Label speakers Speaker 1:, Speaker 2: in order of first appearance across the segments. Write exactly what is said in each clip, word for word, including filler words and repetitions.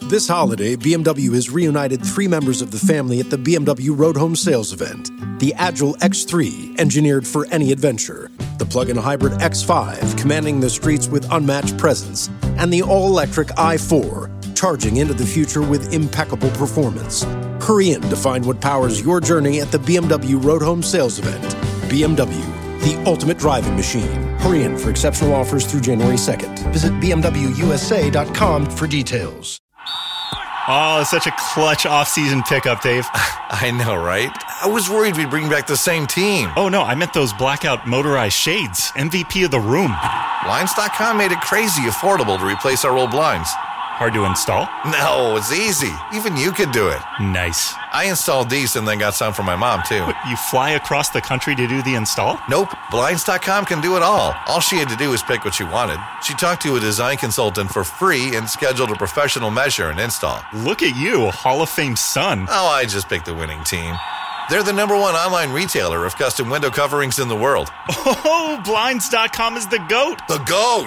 Speaker 1: This holiday, B M W has reunited three members of the family at the B M W Road Home Sales event. The Agile X three, engineered for any adventure. The plug-in hybrid X five, commanding the streets with unmatched presence. And the all-electric i four, charging into the future with impeccable performance. Hurry in to find what powers your journey at the B M W Road Home Sales event. B M W, the ultimate driving machine. Hurry in for exceptional offers through January second. Visit b m w u s a dot com for details.
Speaker 2: Oh, it's such a clutch off-season pickup, Dave.
Speaker 3: I know, right? I was worried we'd bring back the same team.
Speaker 2: Oh, no, I meant those blackout motorized shades. M V P of the room.
Speaker 3: Blinds dot com made it crazy affordable to replace our old blinds.
Speaker 2: Hard to install?
Speaker 3: No, it's easy. Even you could do it.
Speaker 2: Nice.
Speaker 3: I installed these and then got some for my mom, too.
Speaker 2: What, you fly across the country to do the install?
Speaker 3: Nope. Blinds dot com can do it all. All she had to do was pick what she wanted. She talked to a design consultant for free and scheduled a professional measure and install.
Speaker 2: Look at you, Hall of Fame son.
Speaker 3: Oh, I just picked the winning team. They're the number one online retailer of custom window coverings in the world.
Speaker 2: Oh, Blinds dot com is the GOAT.
Speaker 3: The GOAT!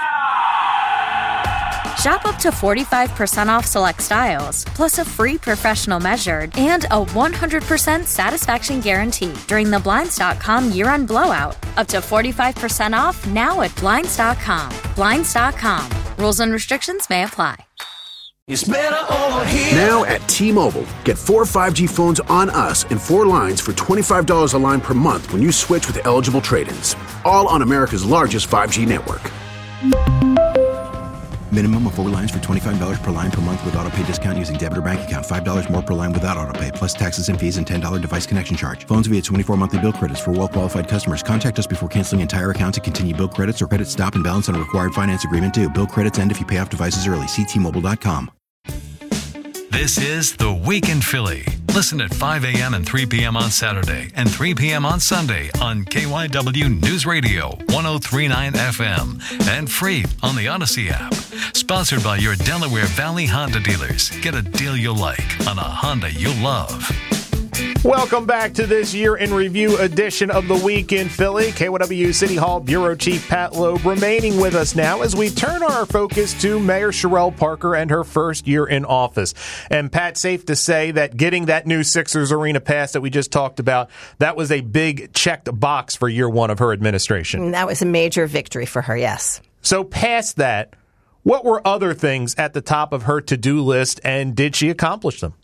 Speaker 4: Shop up to forty-five percent off select styles, plus a free professional measured and a one hundred percent satisfaction guarantee during the Blinds dot com year-end blowout. Up to forty-five percent off now at Blinds dot com. Blinds dot com. Rules and restrictions may apply.
Speaker 5: It's better over here.
Speaker 6: Now at T-Mobile, get four five G phones on us and four lines for twenty-five dollars a line per month when you switch with eligible trade-ins. All on America's largest five G network.
Speaker 7: Minimum of four lines for twenty-five dollars per line per month with autopay discount using debit or bank account. five dollars more per line without autopay, plus taxes and fees and ten dollars device connection charge. Phones via twenty-four monthly bill credits for well-qualified customers. Contact us before canceling entire account to continue bill credits or credit stop and balance on a required finance agreement due. Bill credits end if you pay off devices early. See T Mobile dot com.
Speaker 8: This is The Week in Philly. Listen at five a.m. and three p.m. on Saturday and three p.m. on Sunday on K Y W News Radio one oh three point nine F M and free on the Odyssey app. Sponsored by your Delaware Valley Honda dealers. Get a deal you'll like on a Honda you'll love.
Speaker 9: Welcome back to this Year in Review edition of The Week in Philly. K Y W City Hall Bureau Chief Pat Loeb remaining with us now as we turn our focus to Mayor Cherelle Parker and her first year in office. And Pat, safe to say that getting that new Sixers Arena pass that we just talked about, that was a big checked box for year one of her administration.
Speaker 10: That was a major victory for her, yes.
Speaker 9: So past that, what were other things at the top of her to-do list, and did she accomplish them?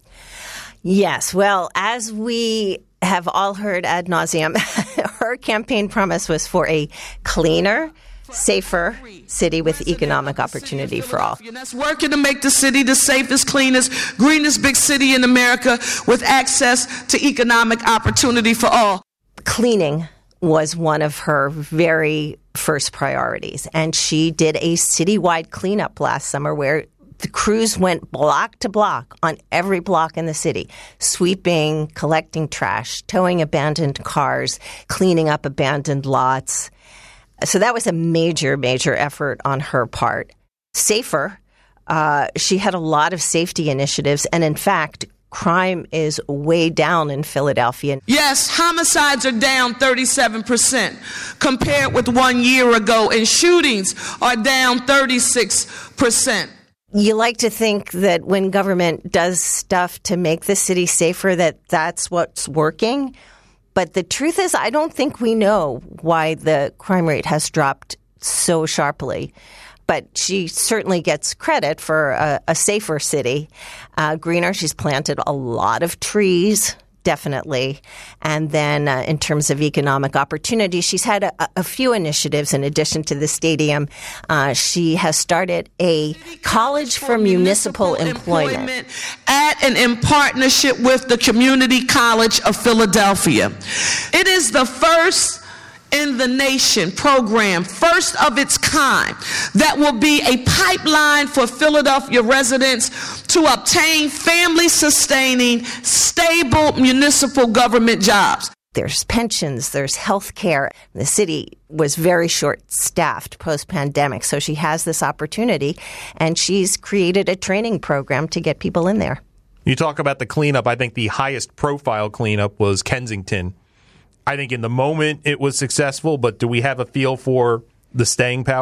Speaker 10: Yes. Well, as we have all heard ad nauseum, her campaign promise was for a cleaner, safer city with economic opportunity for all.
Speaker 5: That's working to make the city the safest, cleanest, greenest big city in America with access to economic opportunity for all.
Speaker 10: Cleaning was one of her very first priorities, and she did a citywide cleanup last summer where the crews went block to block on every block in the city, sweeping, collecting trash, towing abandoned cars, cleaning up abandoned lots. So that was a major, major effort on her part. Safer, uh, she had a lot of safety initiatives, and in fact, crime is way down in Philadelphia.
Speaker 5: Yes, homicides are down thirty-seven percent compared with one year ago, and shootings are down thirty-six percent.
Speaker 10: You like to think that when government does stuff to make the city safer, that that's what's working. But the truth is, I don't think we know why the crime rate has dropped so sharply. But she certainly gets credit for a, a safer city. Uh, greener, she's planted a lot of trees, definitely. And then uh, in terms of economic opportunity, she's had a, a few initiatives in addition to the stadium. Uh, she has started a college for municipal employment
Speaker 5: at and in partnership with the Community College of Philadelphia. It is the first in the nation program, first of its kind, that will be a pipeline for Philadelphia residents to obtain family-sustaining, stable municipal government jobs.
Speaker 10: There's pensions, there's health care. The city was very short-staffed post-pandemic, so she has this opportunity, and she's created a training program to get people in there.
Speaker 9: You talk about the cleanup. I think the highest profile cleanup was Kensington. I think in the moment it was successful, but do we have a feel for the staying power?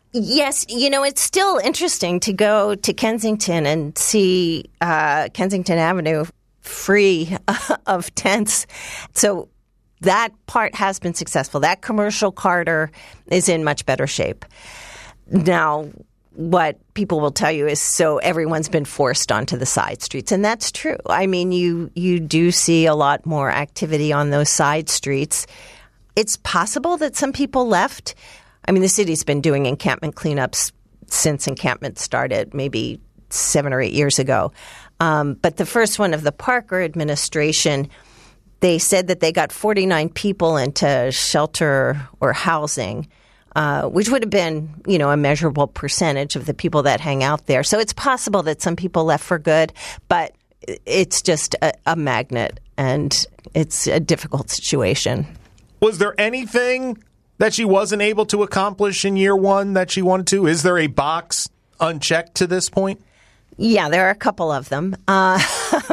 Speaker 10: Yes, you know, it's still interesting to go to Kensington and see uh, Kensington Avenue free of tents. So that part has been successful. That commercial corridor is in much better shape. Now, what people will tell you is so everyone's been forced onto the side streets. And that's true. I mean, you you do see a lot more activity on those side streets. It's possible that some people left. I mean, the city's been doing encampment cleanups since encampment started, maybe seven or eight years ago. Um, but the first one of the Parker administration, they said that they got forty-nine people into shelter or housing, uh, which would have been, you know, a measurable percentage of the people that hang out there. So it's possible that some people left for good, but it's just a, a magnet, and it's a difficult situation.
Speaker 9: Was there anything that she wasn't able to accomplish in year one that she wanted to? Is there a box unchecked to this point?
Speaker 10: Yeah, there are a couple of them. Uh,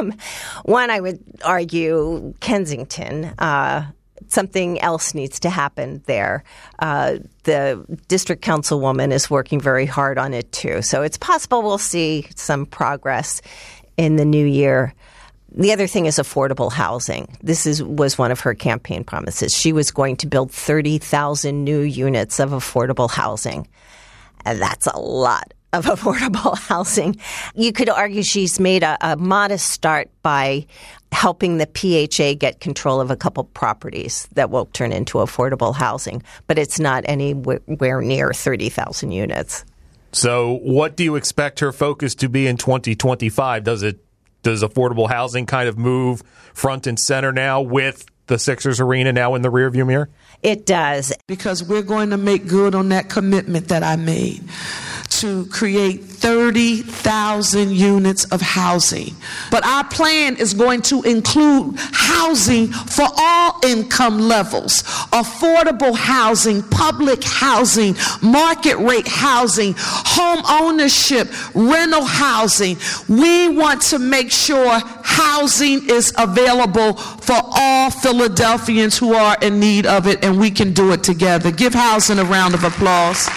Speaker 10: one, I would argue, Kensington. Uh, something else needs to happen there. Uh, the district councilwoman is working very hard on it, too. So it's possible we'll see some progress in the new year. The other thing is affordable housing. This is was one of her campaign promises. She was going to build thirty thousand new units of affordable housing. And that's a lot of affordable housing. You could argue she's made a, a modest start by helping the P H A get control of a couple properties that will turn into affordable housing. But it's not anywhere near thirty thousand units.
Speaker 9: So what do you expect her focus to be in twenty twenty-five? Does it Does affordable housing kind of move front and center now with the Sixers arena now in the rearview mirror?
Speaker 10: It does.
Speaker 5: Because we're going to make good on that commitment that I made to create thirty thousand units of housing. But our plan is going to include housing for all income levels, affordable housing, public housing, market rate housing, home ownership, rental housing. We want to make sure housing is available for all Philadelphians who are in need of it, and we can do it together. Give housing a round of applause.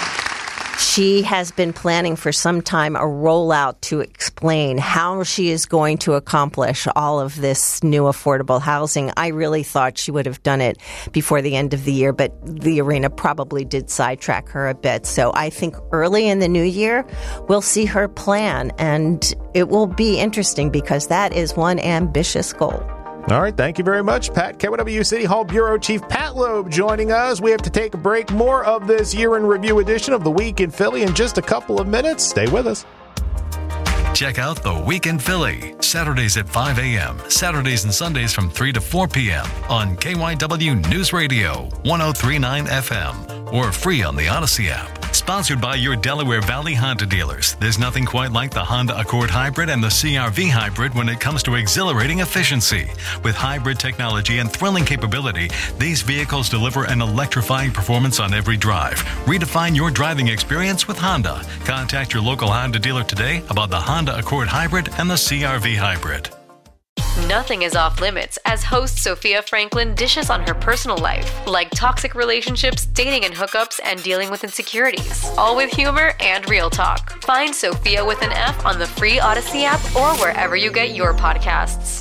Speaker 10: She has been planning for some time a rollout to explain how she is going to accomplish all of this new affordable housing. I really thought she would have done it before the end of the year, but the arena probably did sidetrack her a bit. So I think early in the new year, we'll see her plan, and it will be interesting because that is one ambitious goal.
Speaker 9: All right, thank you very much, Pat. K Y W City Hall Bureau Chief Pat Loeb joining us. We have to take a break. More of this year in review edition of The Week in Philly in just a couple of minutes. Stay with us.
Speaker 8: Check out The Week in Philly, Saturdays at five a.m., Saturdays and Sundays from three to four p.m. on K Y W News Radio, one oh three point nine F M, or free on the Odyssey app. Sponsored by your Delaware Valley Honda dealers. There's nothing quite like the Honda Accord Hybrid and the C R V Hybrid when it comes to exhilarating efficiency. With hybrid technology and thrilling capability, these vehicles deliver an electrifying performance on every drive. Redefine your driving experience with Honda. Contact your local Honda dealer today about the Honda Accord Hybrid and the C R V Hybrid.
Speaker 11: Nothing is off limits as host Sophia Franklin dishes on her personal life, like toxic relationships, dating and hookups, and dealing with insecurities. All with humor and real talk. Find Sophia with an F on the free Odyssey app or wherever you get your podcasts.